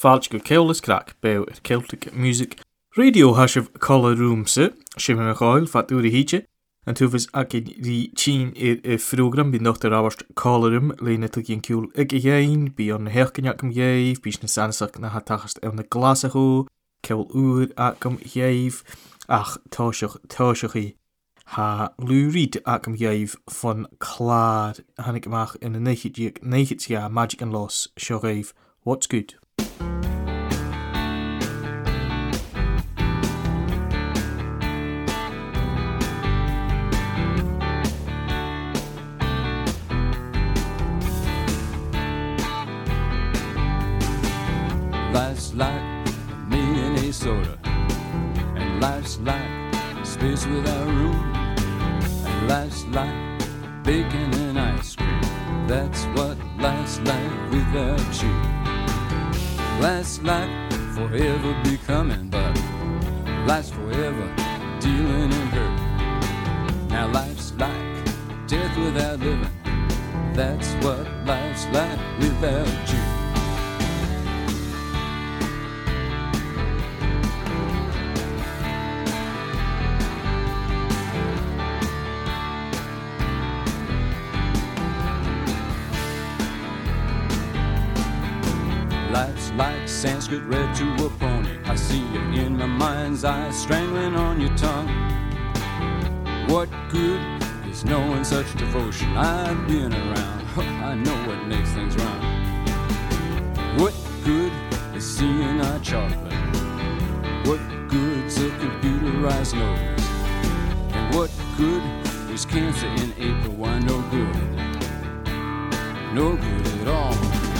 Fáilte go ceolas crack bew Celtic Music Radio hasibh chola rúmsa sin me gáil fatúra híte an túfas ag rí tín frógram bí nocht ráhast cholarm léna tuigh an ciúil ag dhéin bí an heachcaneach am dhéh bís na sanasach na hatachast an na glasachú ceol úr agam dhéh ach táiseach ha lúríd agam dhéh fan clár hanig amach in na neithití Magic and Loss seo raibh What's Good? Life's like me and a soda, and life's like space without room, and life's like bacon and ice cream. That's what life's like without you. Life's like forever becoming, but life's forever dealing in hurt. Now life's like death without living. That's what life's like without you. Life's like Sanskrit read to a pony. I see you in my mind's eye, strangling on your tongue. What good is knowing such devotion? I've been around, I know what makes things wrong. What good is seeing our chocolate? What good's a computerized nose? And what good is cancer in April? Why no good? No good at all.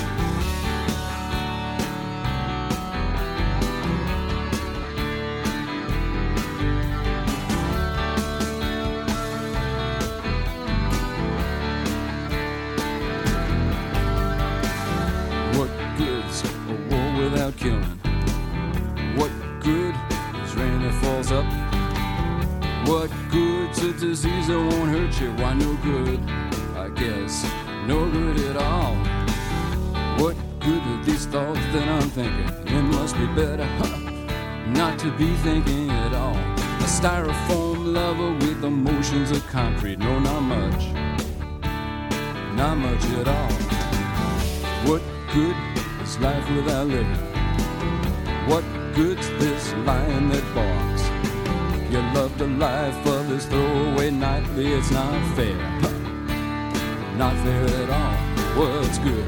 Killing. What good is rain that falls up? What good's a disease that won't hurt you? Why no good? I guess no good at all. What good are these thoughts that I'm thinking? It must be better not to be thinking at all. A styrofoam lover with emotions of concrete. No, not much. Not much at all. What good is life without living? What good's this lion that barks? You love the life of this throwaway nightly. It's not fair. Not fair at all. What's good?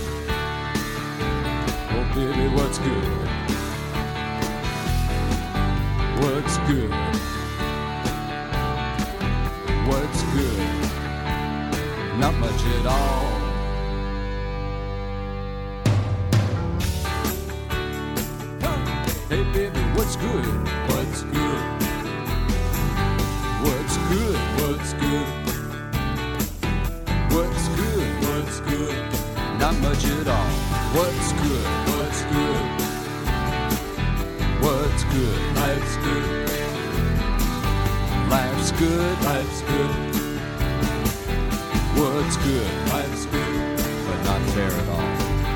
Oh baby, what's good? What's good? What's good? Not much at all. Hey baby, what's good? What's good? What's good? What's good? What's good? What's good? Not much at all. What's good? What's good? What's good? Life's good. Life's good. Life's good. What's good? Life's good. But not fair at all.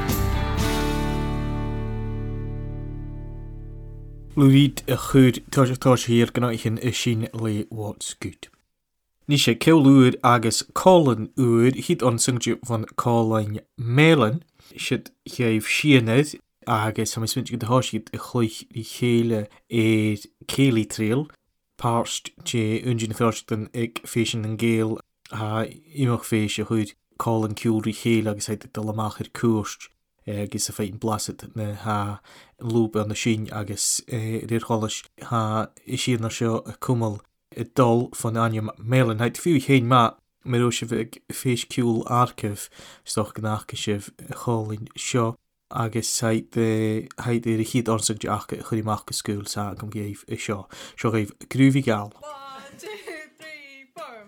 Lúríd a chud táis hir gnáithin sin le What's Good. Ní sé ceolúr agus cólan úr híd an singú van cólain mélan siad chéibh sianad agus sam smint go háisiid a chluich í chéile céalaí tríal pást sé ungin ferstan ag fésin an géal a imach féis a chud cólan ciúlí chéile agus heid dal amach cuast agus a féin blasit na ha lúp an na sin agus réircholas ha isíad na seo a cumal i dul fan aniam mélan heid fiú chéin ma maró se bheith féis ciúl arcah stoch gnácha sibh cholín seo agus heid a chiad ansag deach a chuirimach go scúil sa gom géibh i seo raibh grúhí gal. 1, 2, 3, 4.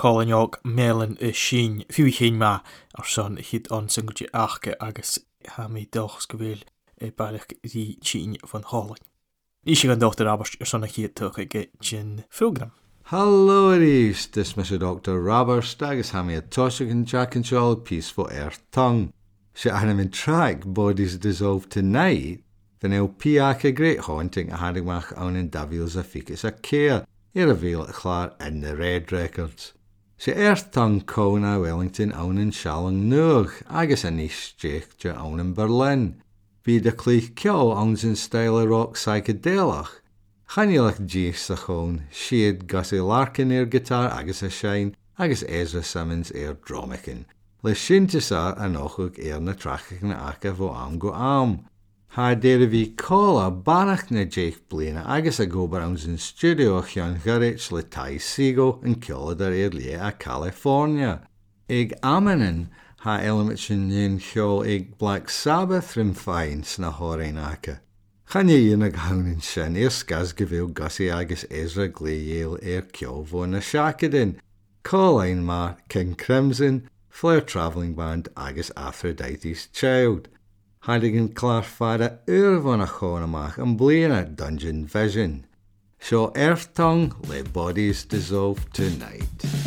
Colin Melon Sheen Fuchin ma son hit on singleji achke agus ha mi dochs gewil bailach die Chin van Holland. Is je Dr. Roberts son hier tuige Jin program. Hallo Reeves, dis Mr. Dr. Roberts, agus ha mi a tosig in Jack and Shawl Peaceful Earth Tongue. Se anam in track Bodies Dissolve Tonight, then el piak a great haunting a hadigmach on in Davils a ficus a care, avail at Clar in the Red Records. Se Earth Tongue Kona Wellington on in Shalling Noog, agus a niche Jake ja on in Berlin. Wie de Cleich Kill ons in style rock psychedelic. Chanilach Jace a chone, Shade Gussie Larkin air guitar agus a shine, agus Ezra Simmons air dromican. Le Shintisa an ochug air na trachig na aka vo am go am. Ha dere vi cola banach na Jake Blaine agus a go ons in studio a Jan Garrich le Tai Sigo in Killadar air lia a California. Eg amanin ha elements in yin chol eg Black Sabbath rim fine sna horein aka. Chan ye yin ag haun in sin eir skaz gavil Gussie agus Ezra Gleiel air kyo vo na shakadin. Colin ma King Crimson, Flair Travelling Band agus Aphrodite's Child. Hadigan Clar fada van a chonamach and Blaine Dungeon Vision. So Earth Tongue, let bodies dissolve tonight.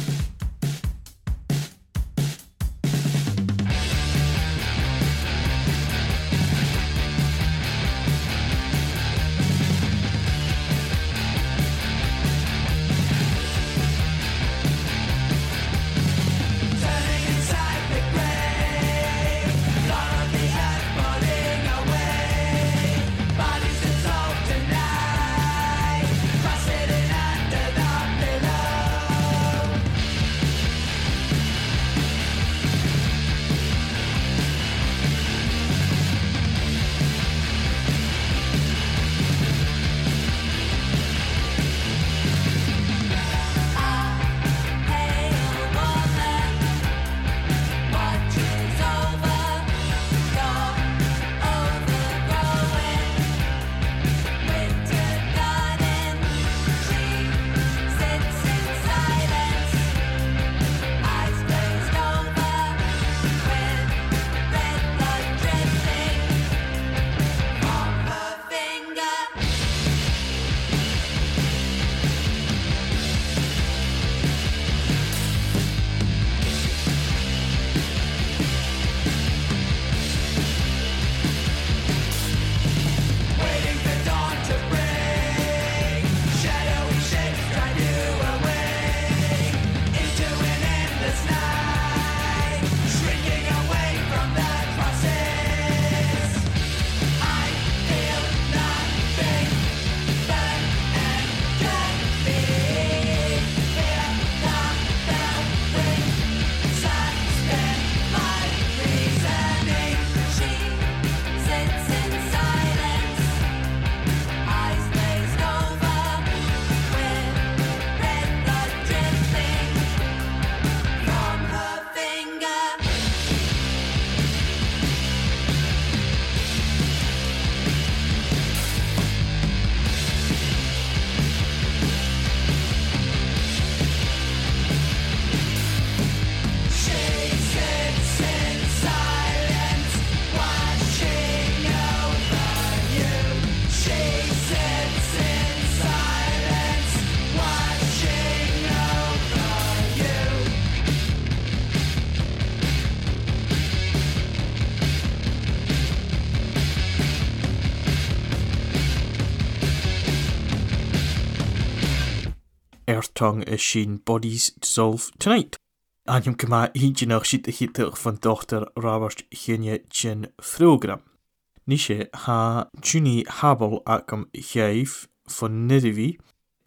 Earth Tongue Sheen Bodies Dissolve Tonight. Anjum kama hintje nog shit hittig van Dr. Robert Genje Chin program. Nische ha Juni Habel akam geef van Nidivi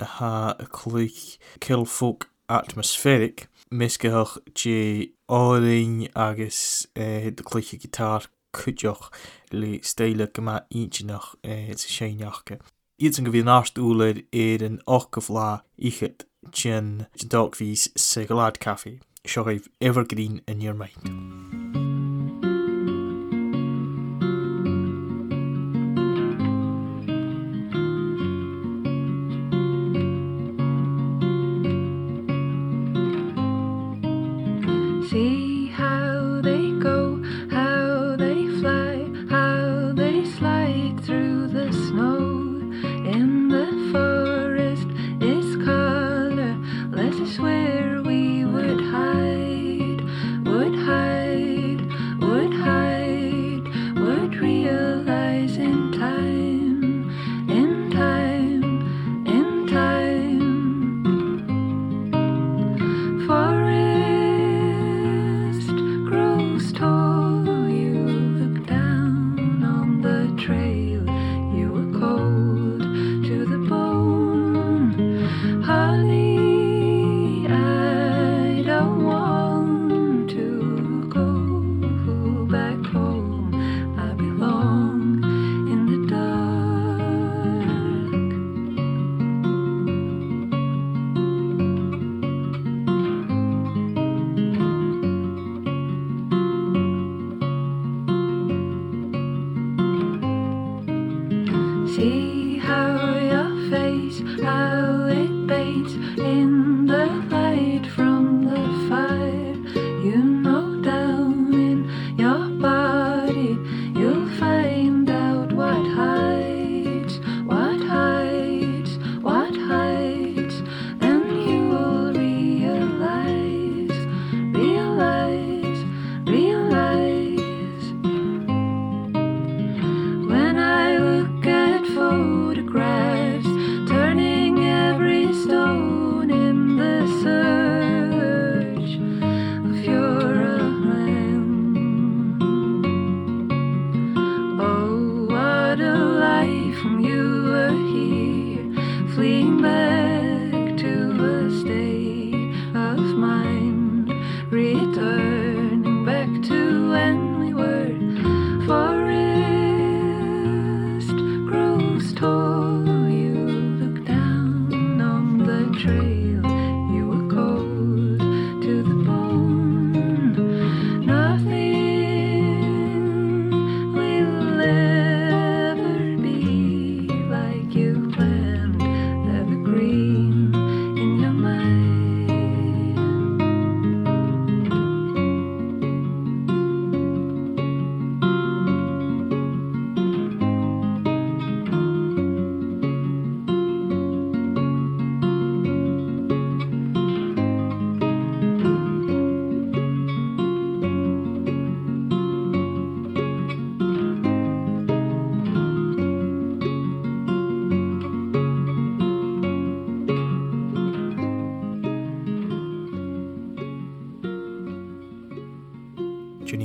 ha klik Killfolk Atmospheric misgehog J Oring agus de klikje gitaar kutjoch le stele kama hintje nog het scheinjachke. Iets een naast oeler een ochgevla het Chin dogvies sigalad café. Shall evergreen in your mind.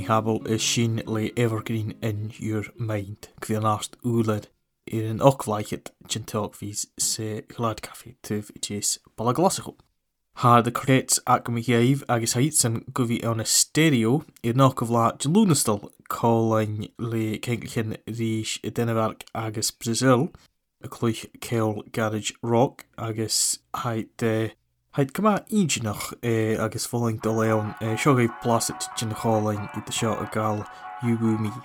habel is sin le evergreen in your mind. Gwianast oeled een okvlaichet gentog vies se gladcafé tuf jes balaglassigo. Ha de crates ac mi gaiv agis haid san guvi on a stereo okvla gelunestal calling le kenklichen rish Denemark agis Brazil a cluich keil garage rock agis haid kama each noch agis falling de leon shoggy plastic gin calling I the shot a gal you woo me.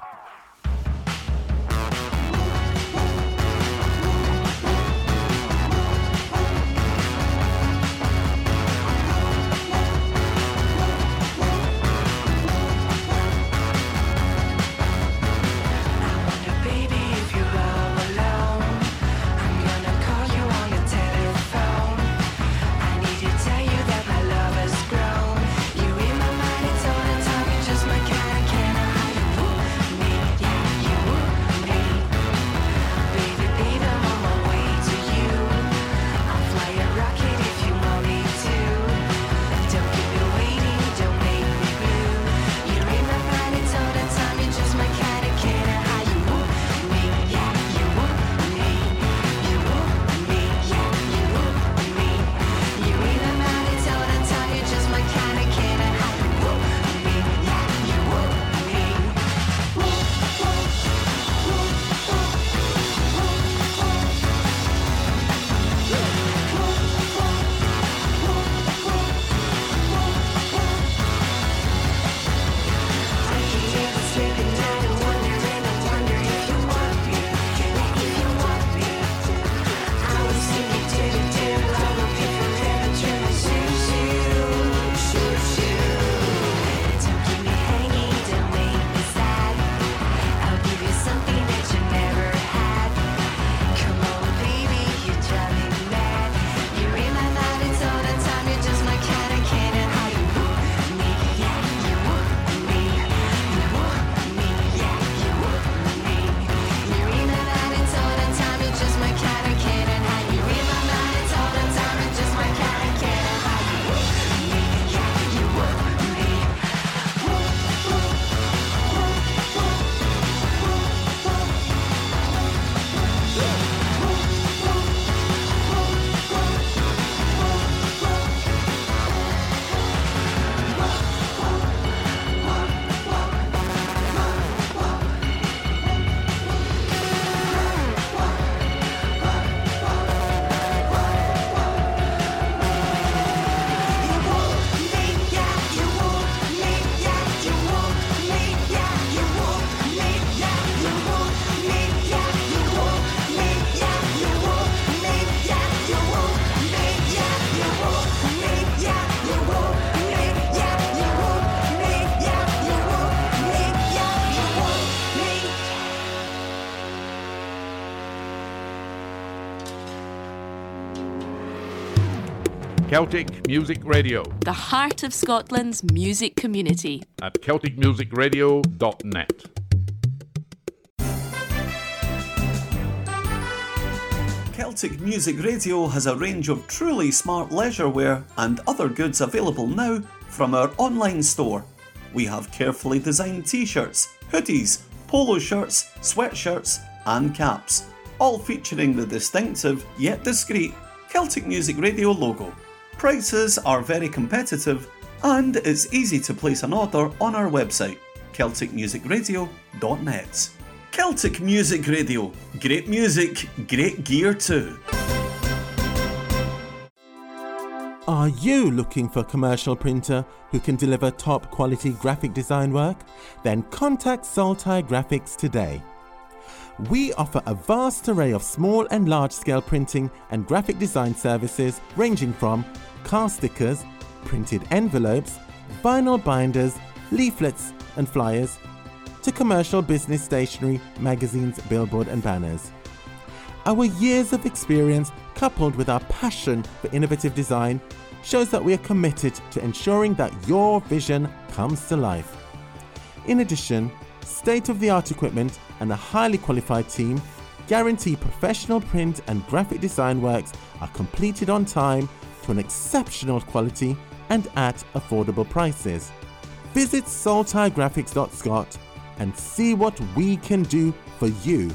Celtic Music Radio, the heart of Scotland's music community, at celticmusicradio.net. Celtic Music Radio has a range of truly smart leisure wear and other goods available now from our online store. We have carefully designed t-shirts, hoodies, polo shirts, sweatshirts and caps, all featuring the distinctive yet discreet Celtic Music Radio logo. Prices are very competitive and it's easy to place an order on our website, celticmusicradio.net. Celtic Music Radio. Great music, great gear too. Are you looking for a commercial printer who can deliver top quality graphic design work? Then contact Saltai Graphics today. We offer a vast array of small and large scale printing and graphic design services ranging from car stickers, printed envelopes, vinyl binders, leaflets and flyers, to commercial business stationery, magazines, billboard and banners. Our years of experience, coupled with our passion for innovative design, shows that we are committed to ensuring that your vision comes to life. In addition, state-of-the-art equipment and a highly qualified team guarantee professional print and graphic design works are completed on time to an exceptional quality and at affordable prices. Visit saltigraphics.scot and see what we can do for you.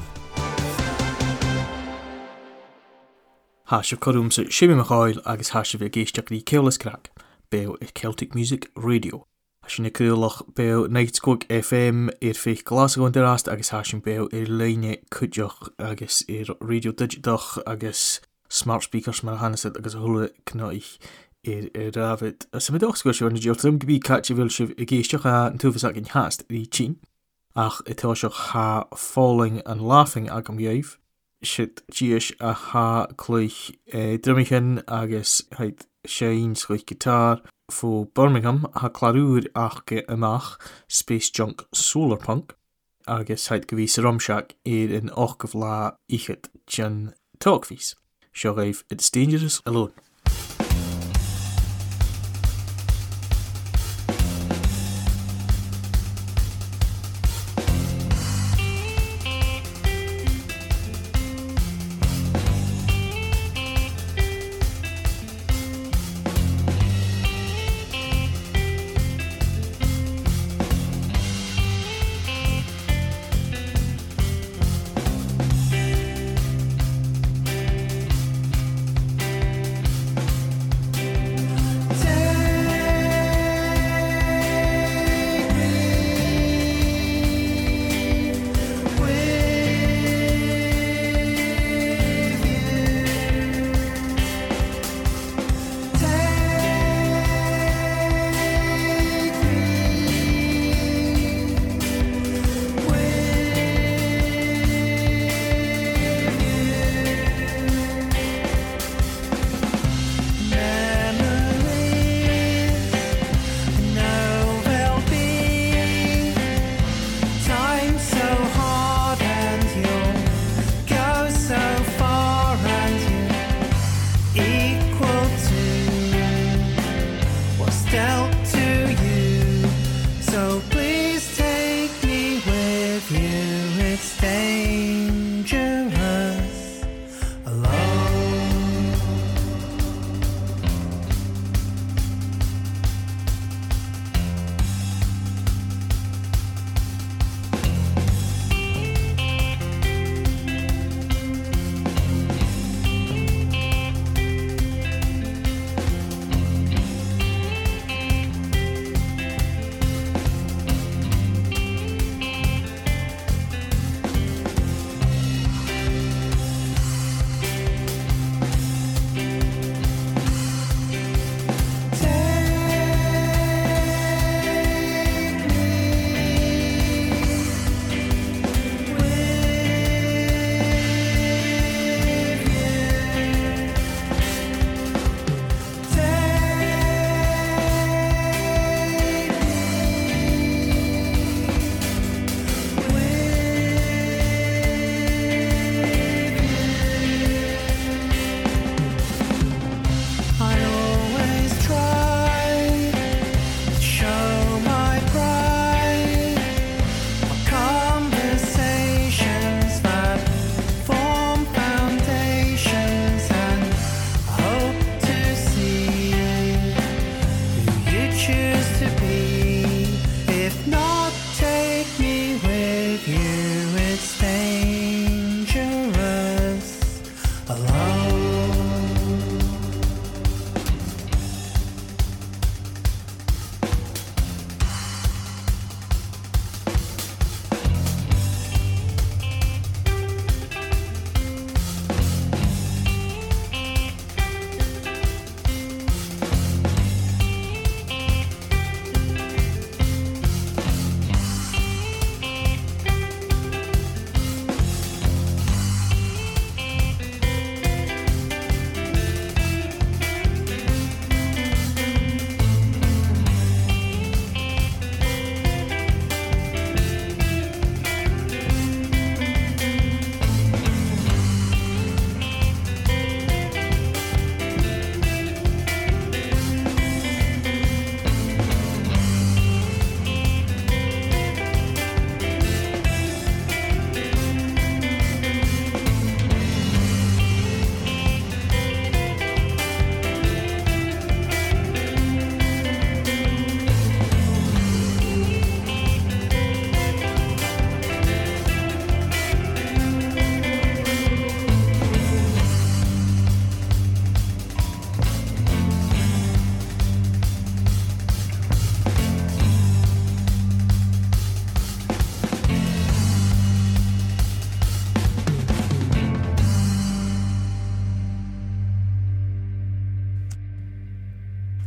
Hasha Corumsa Shimmy Machail agus Hasha Vigishtakri Keolis Crack, Beo Celtic Music Radio. Hashin Kulach Beo Nightskog FM Fake Glasgow Derast agus Hashin Beo Line Kudjoch agus Radio Digitach agus Smart Speakers Marhanset agus Hula Knoich Ravid. As some dogs go on the Jotum be catch a Vilshiv Gishaka and Tuvasak in Hast, the Chin. Ach Etoshach ha falling and laughing Agam Yave. Shit Gish a ha Clich Drummichan agus Heit Shane's like guitar for Birmingham ha Clarud Achke Amach Space Junk Solar Punk agus Heit Gvis Rumshak in Och of La Ichet Jan Talkvies. Shogave It's Dangerous Alone.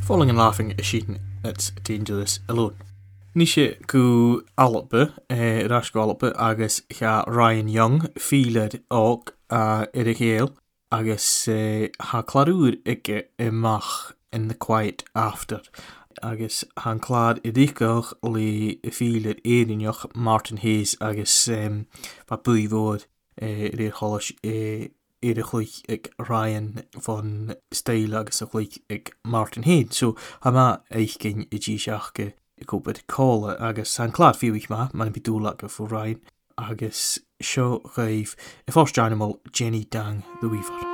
Falling and laughing is sheeting, it's dangerous alone. Nishe go alpe, rash go alpe, agus ha Ryan Young, feeled og irigale, agus ha clarúr ikke mach in the quiet after. Agus han clad idikoch le feeled erinjoch Martin Hayes, agus va bui vod reer holish Erich ik Ryan van Stijl agus ik Martin Hayes. So ha ma eichgin I G-shachke ik hoop het kolle agus han klaar fiwich man bi doelake voor Ryan agus show geef e first animal Jenny Dang the Weaver.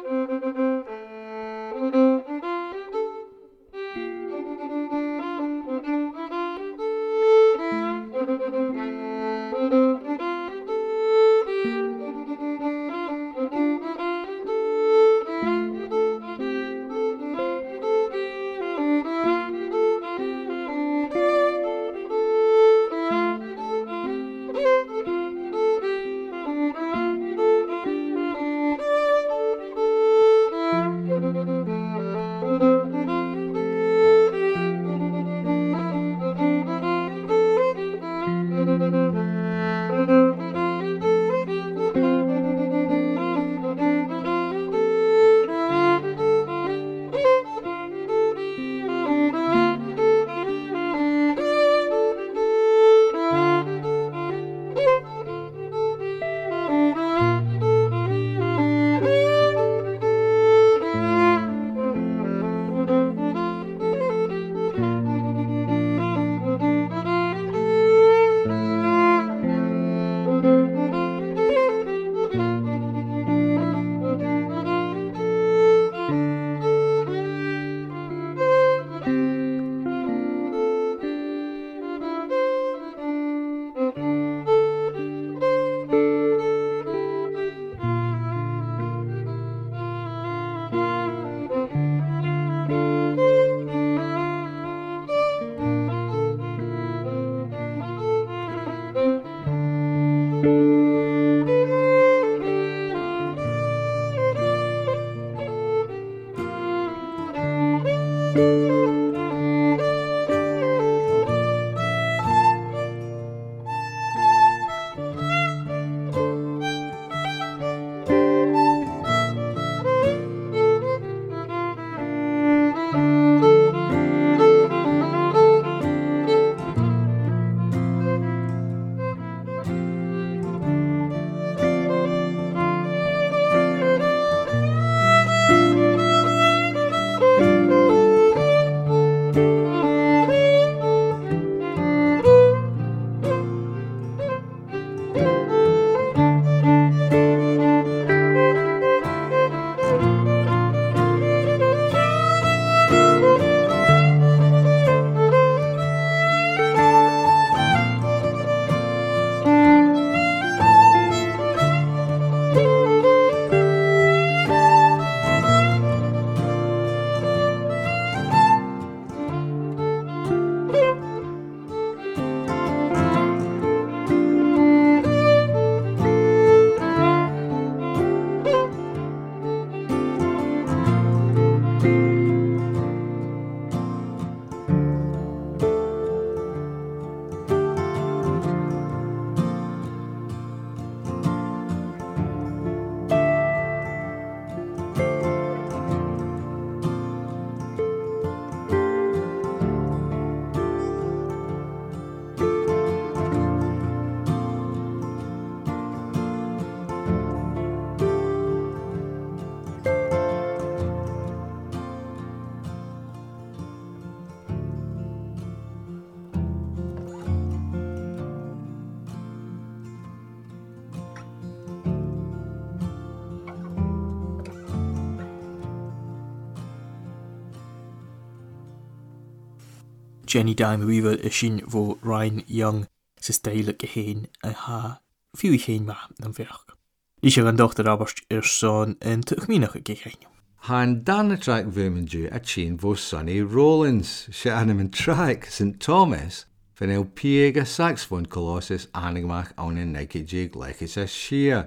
Jenny Dime Weaver is sin vo Ryan Young sa style geheen a ha fiú heen ma an verk. Ní sé an dochter aberst son en tuchmínach geheen. Han dan a track vermenju a chin vo Sonny Rollins, se anim an track St. Thomas, fan el piega saxophone colossus anigmach on a naked jig like it's a sheer.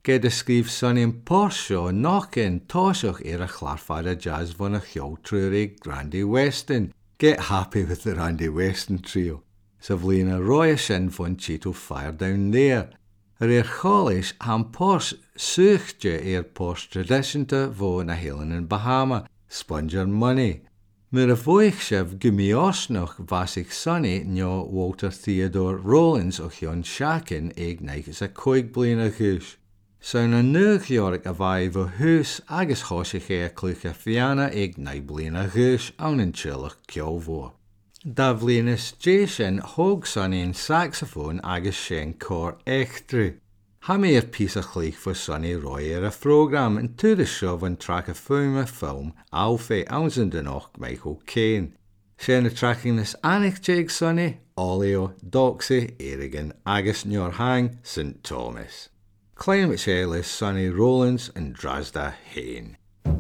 Ge descrif Sonny yn Porsche noch yn tosioch a chlarfad a jazz von a chiol trwy'r Randy Weston. Get happy with the Randy Weston trio. Savlina Roy sin von Cheeto Fire down there. Cholish ham Porsche suchtje Porsche traditionte von a Helen in Bahama. Sponger money. Mir a voichshev gumios noch was ich Sonny njo Walter Theodore Rollins och Jon Shakin neigis a coig blina goos. Saun a nuugjorik a vai vo hus agus hosich clucha fiana neig blina goos an in chillich kjolvo. Davlinus Jason hog Sonny in saxophone agus shen cor echtru. Ha meer piece of chlich for Sonny Roy a program and to the show van track a film Alfie Ounsenden och Michael Caine. Shen a tracking this Anik Jake Sonny, Olio, Doxy, Erigan, agus Njorhang, St. Thomas. Climate Shelley, Sonny Rollins and Drasda Hain.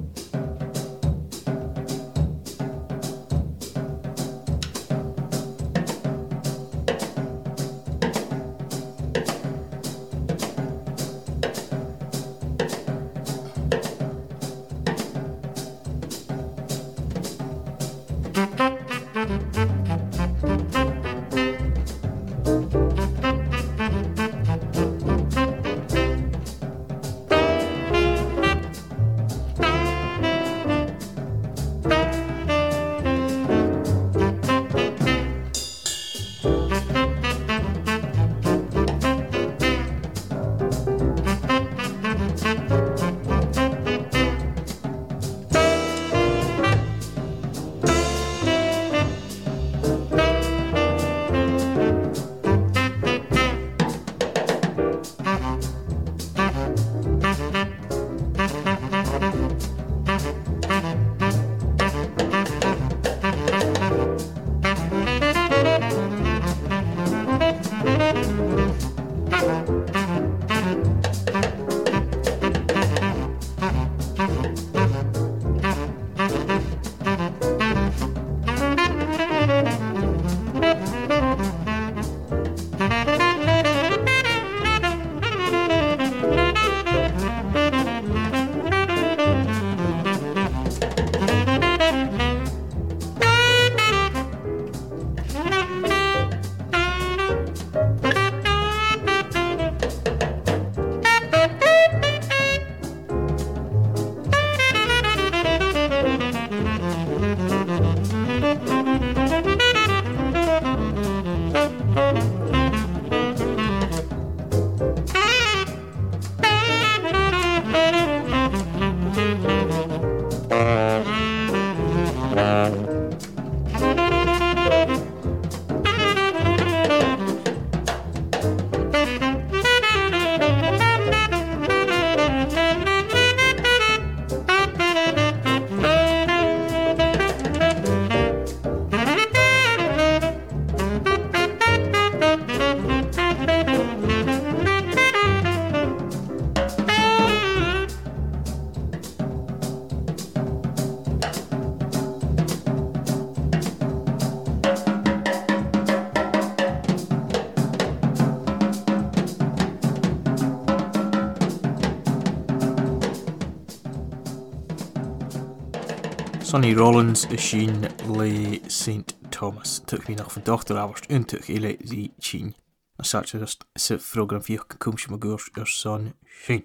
Sonny Rollins is sin le St. Thomas. Tuch mi nach van dochter awarst untuch ile die chin. Na sacha just se program fiach kumsje ma goors son sin.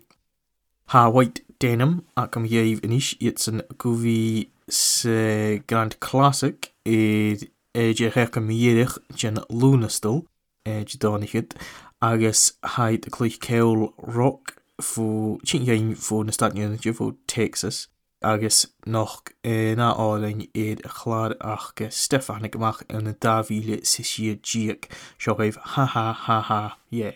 Ha white denim akam jev inish it's an guvi se grand classic je hekam jedig jen lunastel je donigit agus haid klich keul rock fu chin jein fu na stad unit fu Texas. Agus noch na álainn a chláir ach Stefanig amach in na dávíle sa siad díag seo raibh ha ha ha ha yeah.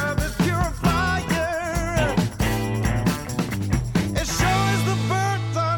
It sure is the birth on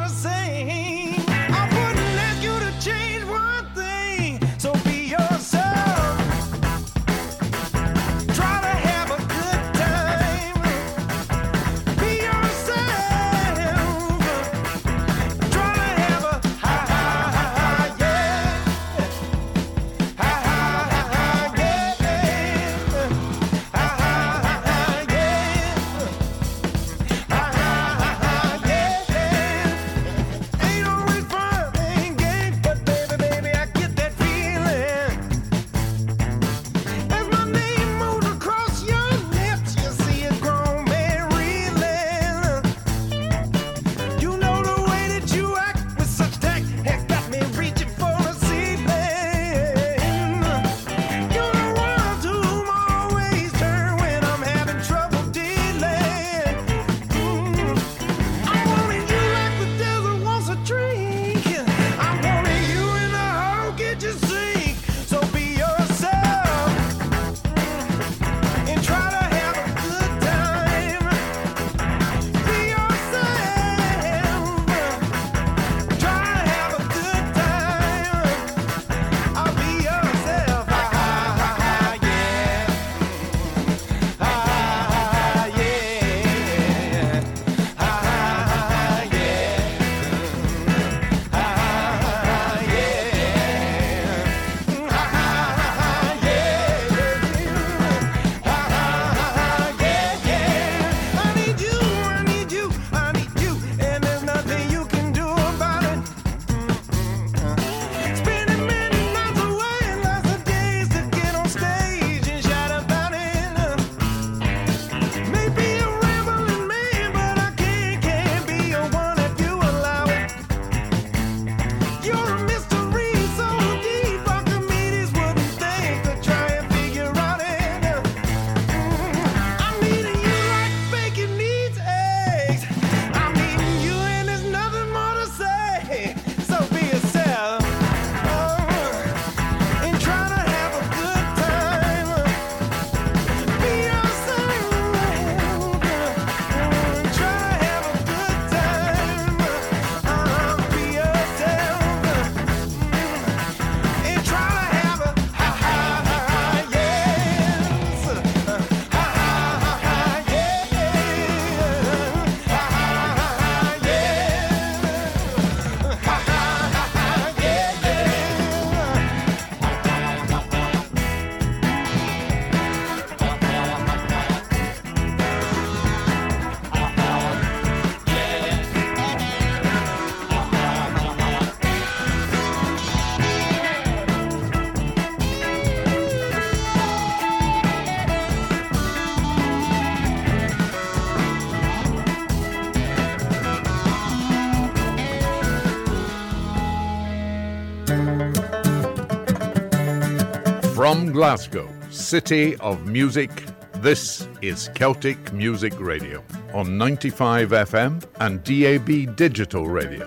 From Glasgow, City of Music, this is Celtic Music Radio on 95 FM and DAB Digital Radio.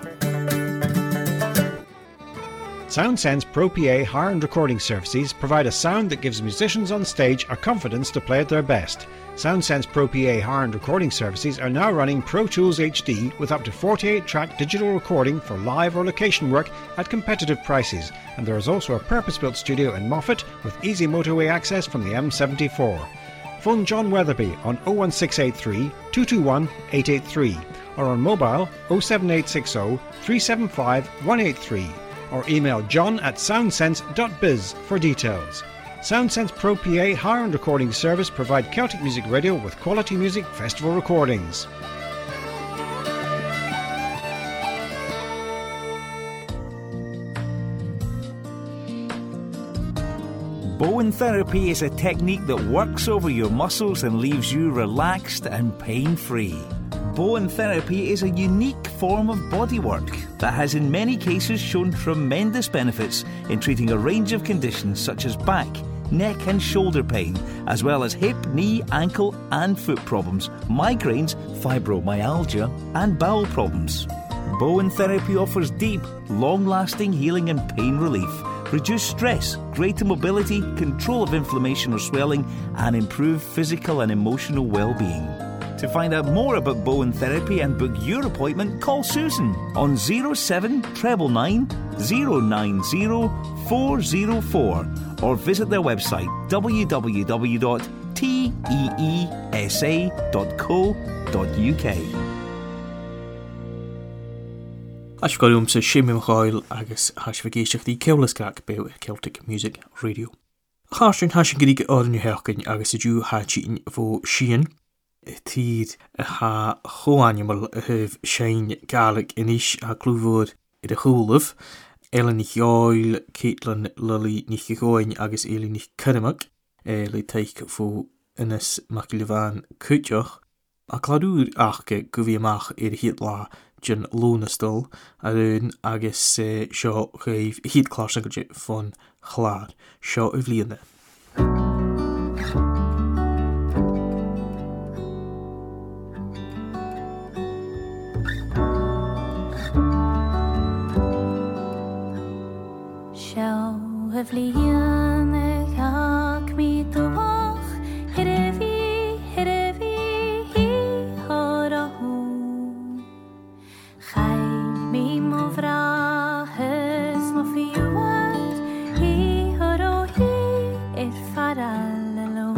SoundSense Pro PA hire and recording services provide a sound that gives musicians on stage a confidence to play at their best. SoundSense Pro PA hire and recording services are now running Pro Tools HD with up to 48-track digital recording for live or location work at competitive prices, and there is also a purpose-built studio in Moffat with easy motorway access from the M74. Phone John Weatherby on 01683 221 883 or on mobile 07860 375 183 or email john@soundsense.biz for details. SoundSense Pro PA hire and recording service provide Celtic Music Radio with quality music festival recordings. Bowen therapy is a technique that works over your muscles and leaves you relaxed and pain-free. Bowen therapy is a unique form of bodywork that has in many cases shown tremendous benefits in treating a range of conditions such as back, neck and shoulder pain, as well as hip, knee, ankle and foot problems, migraines, fibromyalgia and bowel problems. Bowen therapy offers deep, long-lasting healing and pain relief, reduced stress, greater mobility, control of inflammation or swelling, and improved physical and emotional well-being. To find out more about Bowen therapy and book your appointment, call Susan on 07999 090 404 or visit their website www.teesa.co.uk. As goilm sa Shimim Choil agus hasfagéisteach dí Ceulascach be Celtic Music Radio. Chashin hashin grig ornu herkin agus dú hatin vo Shean. Tíd ha choanimal hef Shane Gaelic inis ha clúfod I de chulaf. Ellen nich joil Caitlin Lily nich goin agus Eli nich Kermak. Le teich vo Innes Maclevan Kutjoch. A cladúr achke guviamach hiet la Jan Lonastal arun agus seo chef hiet klarsangje von chlár seo vliende. Vliene hak mi toch herevi hi horahu Chai mi mo vrahes mo fiuat hi horohi faralelo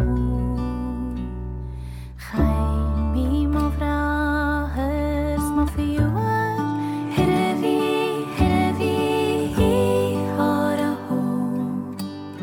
Chai mi mo vrahes mo fiuat herevi hi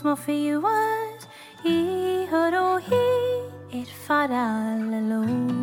små fiuat I hör och hi farallelo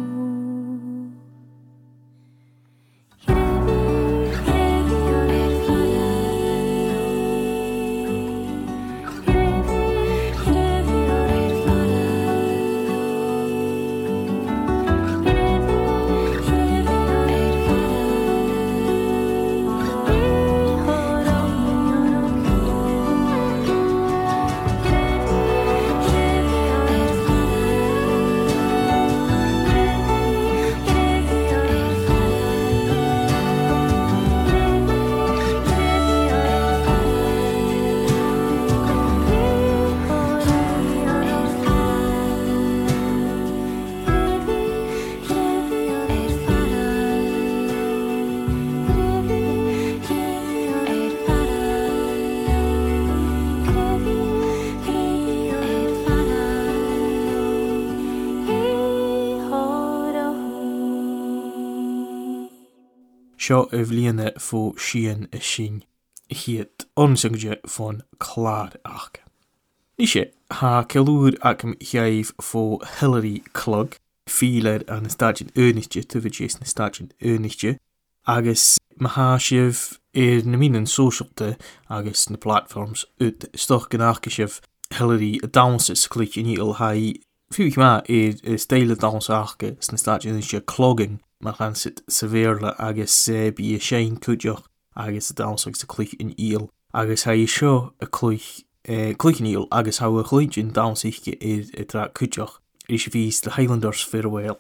Seo bhliana fó sin a sin hiad onsangde von Clar ach. Ní sé ha ceúr acham cheamh fó Hillary Clug, fílar an stadin önigte tuvidjés na stadin önigte, agus maha sibh na mínan socialte agus na platforms ut stoch gannach sibh Hillary a danses click in íl hai fiúich ma steile dansachge na stadin önigte clogging mar gan sit severle agus bí a séin cúdeoch agus a dansach sa click in íl agus ha seo a click in íl agus ha a chluint in dansiche tra cúdeoch is vís the Highlanders farewell.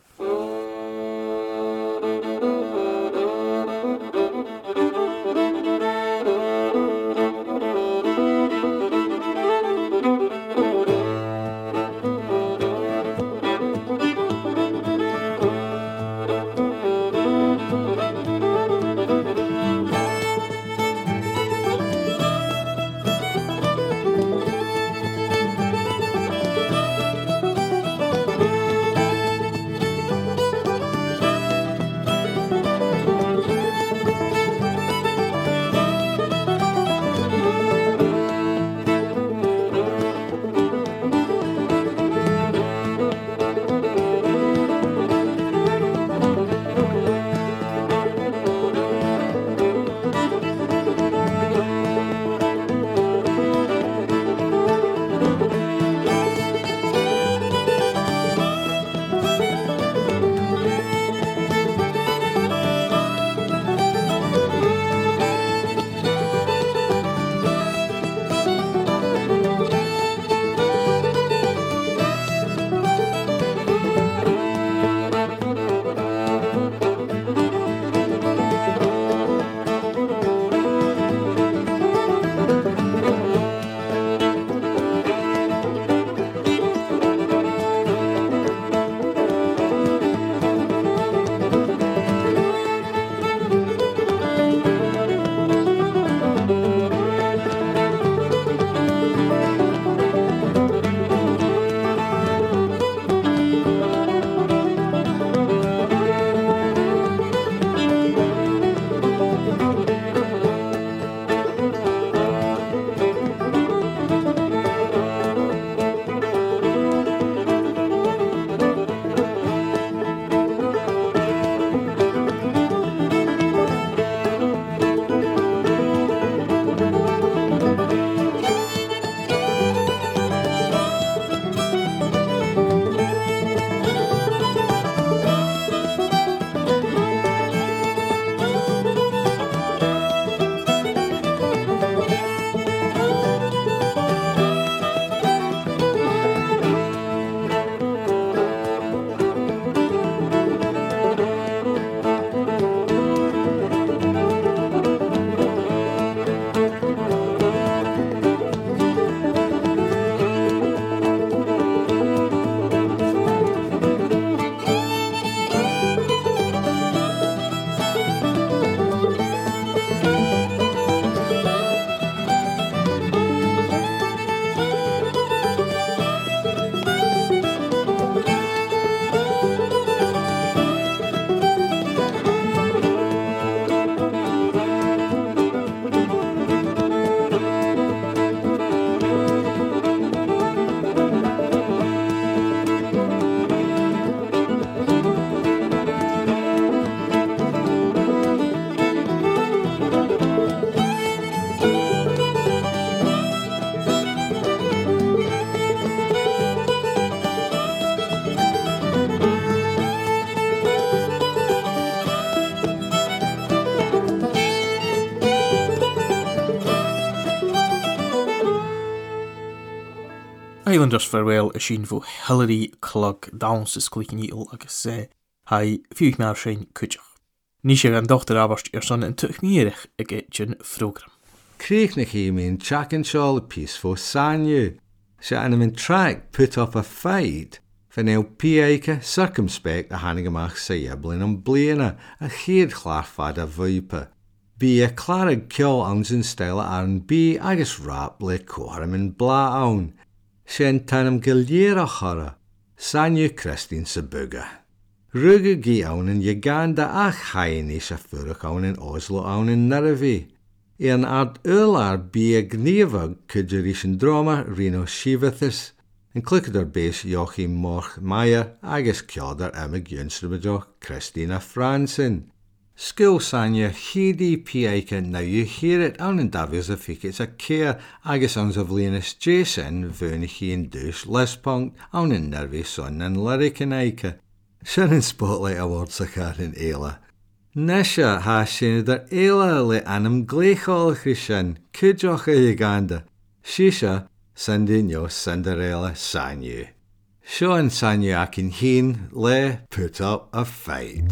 Highlanders farewell a sin vo Hillary Clug downs is click needle agus hai fiúch mar sin cúteach. Ní sé an dochtar abarst son an tuchmíirich a gitjin frogram. Creek na mean Jack and Shaw peaceful sanyu. Se an min track put up a fight van el pieke circumspect a hannigamach sa yeblin an bliana a chead chlarfad a vuipe. Bí a clarig ceol ans in style R&B agus rap le coram in bla aun. Sen tanam gilliera chara, sanyu Christine sa buga. Ruge gi aun in Uganda ach haini sa furach aun in Oslo aun in Naravi. Een ard ular bí a gníomhag cudgerishin drama Reno Shivathis, en clickadar base Joachim Morch Maya agus ceadar Emma Gunstrabadjoch Christina Franzen. School sanya hidi piaika now you hear it on in Davies a fikits a care agus ons of Linus Jason vunichi in douche lespunk on in nervy son and lyric in aika. Shannon Spotlight Awards a car in Eila. Nesha ha shinidar Eila le anam gleichol Christian Kujocha Uganda. Shisha Sandinyo Cinderella Sanyu. Sean Sanyu akin heen le put up a fight.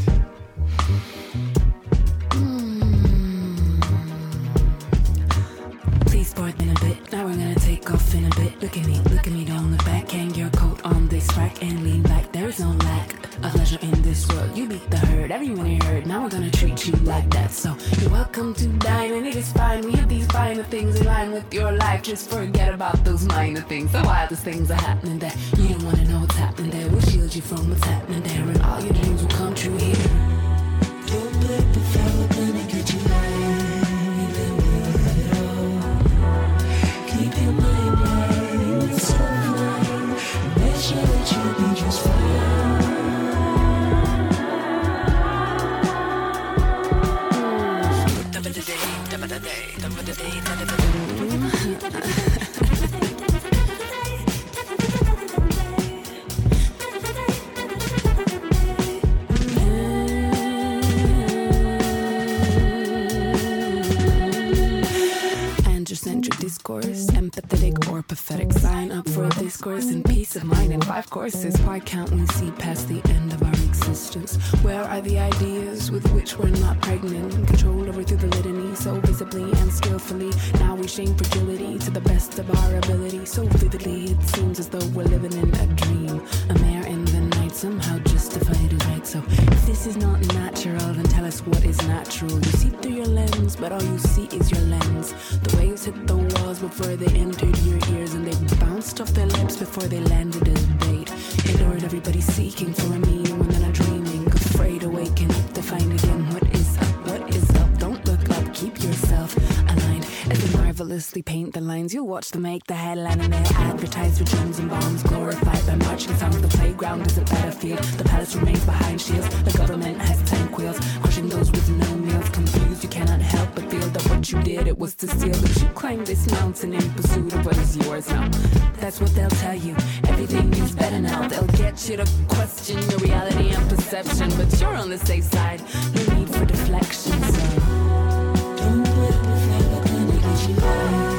Please sport in a bit. Now we're gonna take off in a bit. Look at me, don't look back. Hang your coat on this rack and lean back. There's no lack of pleasure in this world. You beat the herd, everyone you heard. Now we're gonna treat you like that. So you're welcome to dine, and it is fine. We have these finer things in line with your life. Just forget about those minor things. The wildest things are happening there. You don't wanna know what's happening there. We'll shield you from what's happening there, and all your dreams will come true here. Don't let the fella gonna get you high. Keep your mind right, it's so fine. Make sure that you'll be just fine. Androcentric discourse, empathetic or pathetic. Sign up for a discourse in peace of mind in 5 courses. Why can't we see past the end of our existence? Where are the ideas with which we're not pregnant? Control over through the litany, so visibly and skillfully. Now we shame fragility to the best of our ability. So vividly it seems as though we're living in a dream. A mare in the night somehow justified is right. So if this is not natural, then tell us what is natural. You see through your lens, but all you see is your lens. The waves hit the walls before they entered your ears, and they bounced off their lips before they landed as bait. Ignored everybody seeking for a meaning when they're not dreaming. Afraid awaken up to find again what is up, what is up. Don't look up, keep yourself aligned. As they marvelously paint the lines, you'll watch them make the headline, and they advertise for drums and bombs. Glorified by marching songs, the playground is a battlefield. The palace remains behind shields, the government has tank wheels. Crushing those with no meals, confused, you cannot help but feel that what you did, it was to steal. But you climb this mountain in pursuit of what is yours now. That's what they'll tell you, everything is better now. They'll get you to question your reality and perception, but you're on the safe side, no need for deflection. So don't let the fella gonna get you high.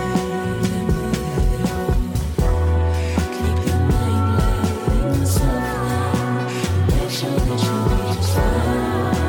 Keep your mind light, yourself alive. Make sure that you'll be just fine.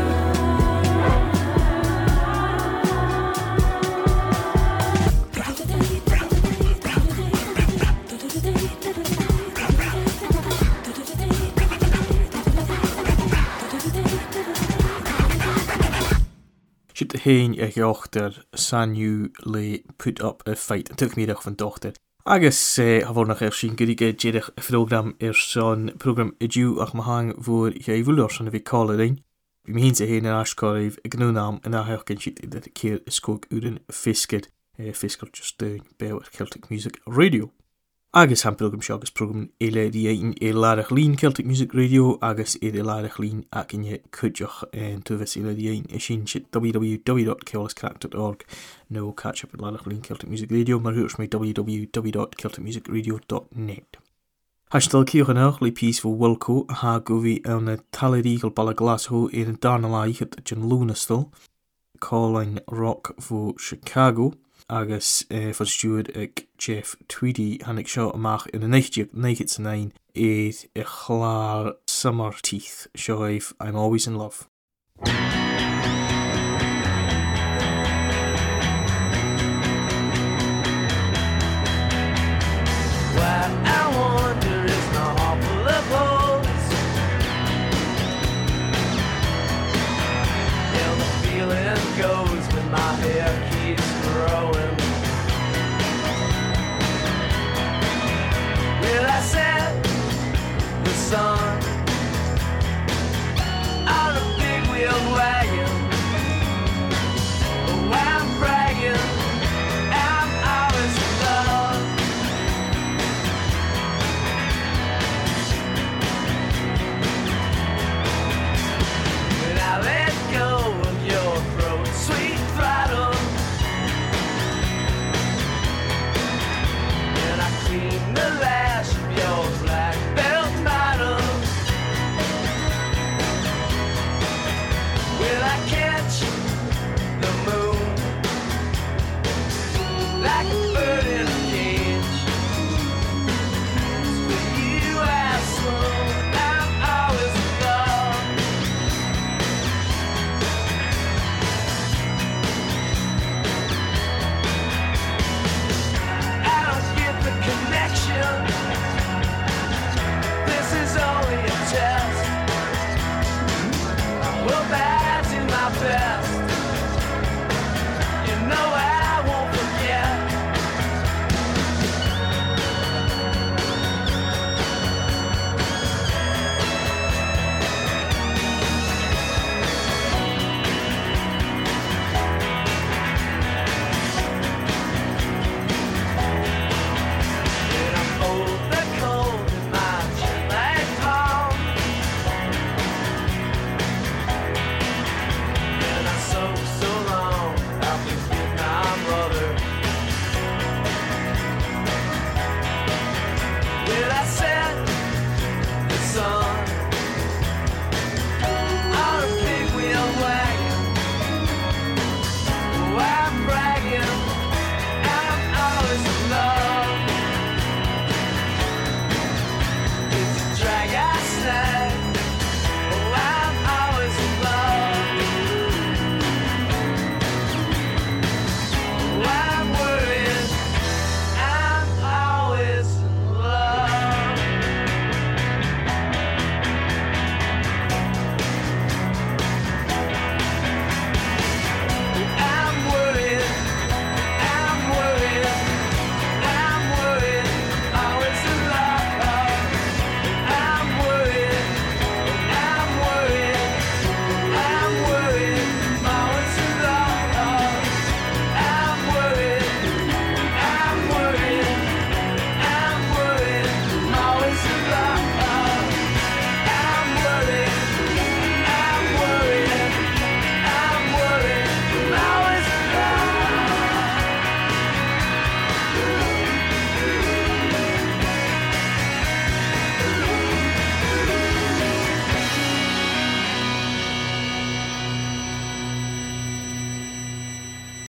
Siit de heen a geochter Sanyu le put up a fight en tuchmiddag van dochter. Agus ha voor nog sin gurige jedig program son program idju ach mahang voor jij voelers aan de weekkalering. Wie me heen ze heen en aaskorif gnoenam en daar herken siit dat keer skook uren fisket. Fisket just bij Celtic Music Radio. Agus han program agus program ele die in larach lean Celtic Music Radio agus larach lean akin je kudjoch en tuves ele die in sin www.keoliscrack.org. No catch up at larach lean Celtic Music Radio, maar hoors mij www.celticmusicradio.net. Hastel kiechen ook le piece voor Wilco ha govi en talerigel balaglasho in Darnalaich het John Lunastel. Calling Rock voor Chicago. agus fan stúd ag Jeff Tweedy hannig seo amach in 1999 iad I chlár Summer Teeth seoibh I'm Always in Love. What I wonder is the awful of holes. Yeah, the feeling goes when my hair keeps growing.